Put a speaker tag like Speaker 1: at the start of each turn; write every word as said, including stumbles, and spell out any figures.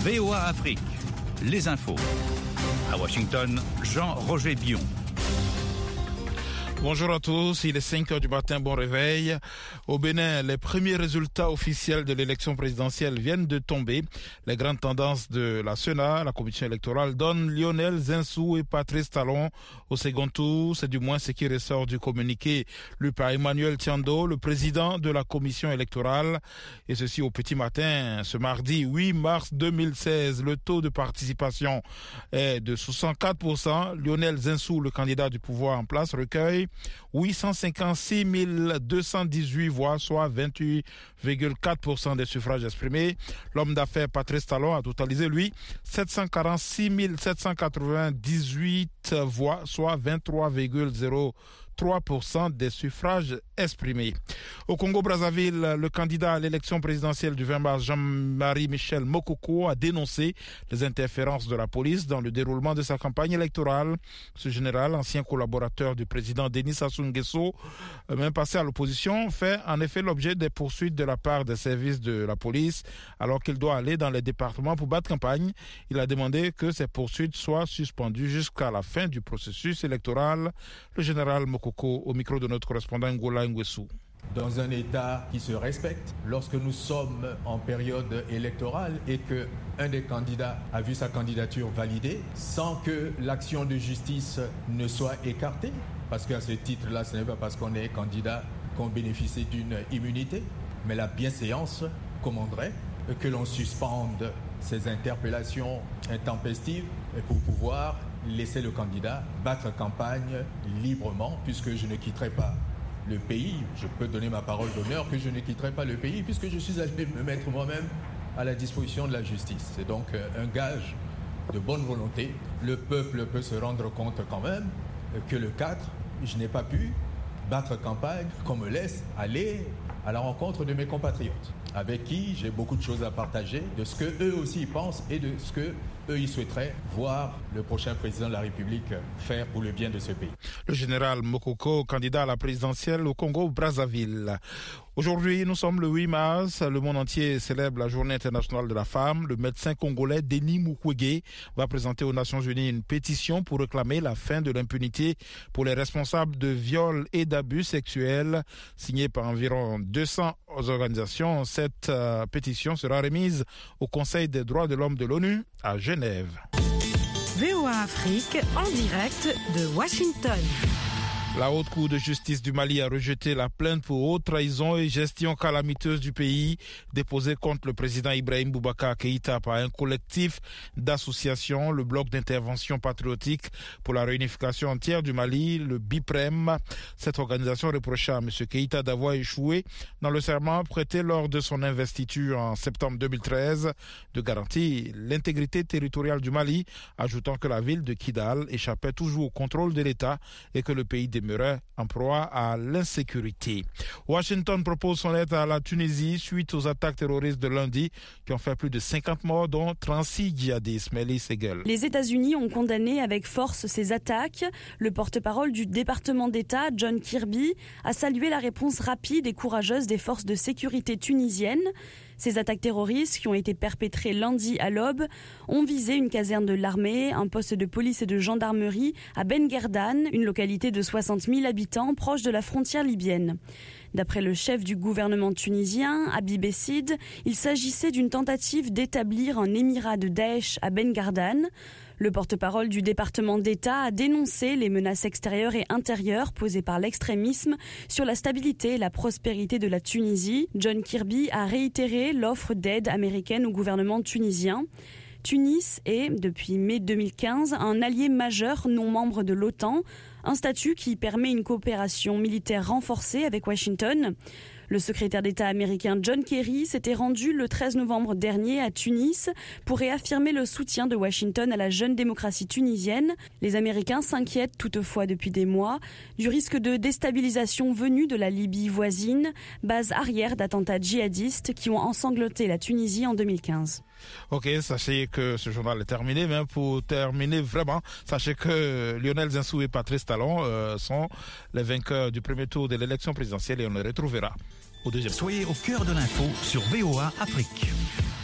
Speaker 1: V O A Afrique, les infos. À Washington, Jean-Roger Bion.
Speaker 2: Bonjour à tous, il est cinq heures du matin, bon réveil. Au Bénin, les premiers résultats officiels de l'élection présidentielle viennent de tomber. Les grandes tendances de la Sénat, la commission électorale, donnent Lionel Zinsou et Patrice Talon au second tour. C'est du moins ce qui ressort du communiqué lu par Emmanuel Tiando, le président de la commission électorale. Et ceci au petit matin, ce mardi huit mars deux mille seize. Le taux de participation est de soixante-quatre pour cent. Lionel Zinsou, le candidat du pouvoir en place, recueille huit cent cinquante-six mille deux cent dix-huit voix, soit vingt-huit virgule quatre pour cent des suffrages exprimés. L'homme d'affaires Patrice Talon a totalisé, lui, sept cent quarante-six mille sept cent quatre-vingt-dix-huit voix, soit vingt-trois virgule zéro trois pour cent des suffrages exprimés. Au Congo-Brazzaville, le candidat à l'élection présidentielle du vingt mars, Jean-Marie Michel Mokoko, a dénoncé les interférences de la police dans le déroulement de sa campagne électorale. Ce général, ancien collaborateur du président Denis Sassou Nguesso, même passé à l'opposition, fait en effet l'objet des poursuites de la part des services de la police alors qu'il doit aller dans les départements pour battre campagne. Il a demandé que ces poursuites soient suspendues jusqu'à la fin du processus électoral. Le général Mokoko au micro de notre correspondant Ngola Ngwessou.
Speaker 3: Dans un État qui se respecte, lorsque nous sommes en période électorale et qu'un des candidats a vu sa candidature validée sans que l'action de justice ne soit écartée, parce qu'à ce titre-là, ce n'est pas parce qu'on est candidat qu'on bénéficie d'une immunité, mais la bienséance commanderait que l'on suspende ces interpellations intempestives pour pouvoir laisser le candidat battre campagne librement, puisque je ne quitterai pas le pays. Je peux donner ma parole d'honneur que je ne quitterai pas le pays, puisque je suis allé me mettre moi-même à la disposition de la justice. C'est donc un gage de bonne volonté. Le peuple peut se rendre compte quand même que le quatre, je n'ai pas pu battre campagne, qu'on me laisse aller à la rencontre de mes compatriotes, avec qui j'ai beaucoup de choses à partager, de ce qu'eux aussi pensent et de ce que eux, ils souhaiteraient voir le prochain président de la République faire pour le bien de ce pays.
Speaker 2: Le général Mokoko, candidat à la présidentielle au Congo-Brazzaville. Aujourd'hui, nous sommes le huit mars. Le monde entier célèbre la Journée internationale de la femme. Le médecin congolais Denis Mukwege va présenter aux Nations Unies une pétition pour réclamer la fin de l'impunité pour les responsables de viols et d'abus sexuels. Signée par environ deux cents organisations, cette euh, pétition sera remise au Conseil des droits de l'homme de l'ONU à Genève.
Speaker 4: V O A Afrique en direct de Washington.
Speaker 2: La Haute Cour de justice du Mali a rejeté la plainte pour haute trahison et gestion calamiteuse du pays déposée contre le président Ibrahim Boubacar Keïta par un collectif d'associations, le Bloc d'intervention patriotique pour la réunification entière du Mali, le BIPREM. Cette organisation reprochait à M. Keïta d'avoir échoué dans le serment prêté lors de son investiture en septembre deux mille treize de garantir l'intégrité territoriale du Mali, ajoutant que la ville de Kidal échappait toujours au contrôle de l'État et que le pays demeurait en proie à l'insécurité. Washington propose son aide à la Tunisie suite aux attaques terroristes de lundi qui ont fait plus de cinquante morts, dont trente-six djihadistes. Melly Segel.
Speaker 5: Les États-Unis ont condamné avec force ces attaques. Le porte-parole du département d'État, John Kirby, a salué la réponse rapide et courageuse des forces de sécurité tunisiennes. Ces attaques terroristes, qui ont été perpétrées lundi à l'aube, ont visé une caserne de l'armée, un poste de police et de gendarmerie à Ben Guerdane, une localité de soixante mille habitants proche de la frontière libyenne. D'après le chef du gouvernement tunisien, Habib Essid, il s'agissait d'une tentative d'établir un émirat de Daesh à Ben Guerdane. Le porte-parole du département d'État a dénoncé les menaces extérieures et intérieures posées par l'extrémisme sur la stabilité et la prospérité de la Tunisie. John Kirby a réitéré l'offre d'aide américaine au gouvernement tunisien. Tunis est, depuis mai deux mille quinze, un allié majeur non membre de l'OTAN, un statut qui permet une coopération militaire renforcée avec Washington. Le secrétaire d'État américain John Kerry s'était rendu le treize novembre dernier à Tunis pour réaffirmer le soutien de Washington à la jeune démocratie tunisienne. Les Américains s'inquiètent toutefois depuis des mois du risque de déstabilisation venu de la Libye voisine, base arrière d'attentats djihadistes qui ont ensanglanté la Tunisie en deux mille quinze.
Speaker 2: Ok, sachez que ce journal est terminé, mais pour terminer vraiment, sachez que Lionel Zinsou et Patrice Talon euh, sont les vainqueurs du premier tour de l'élection présidentielle et on les retrouvera au deuxième tour.
Speaker 1: Soyez au cœur de l'info sur V O A Afrique.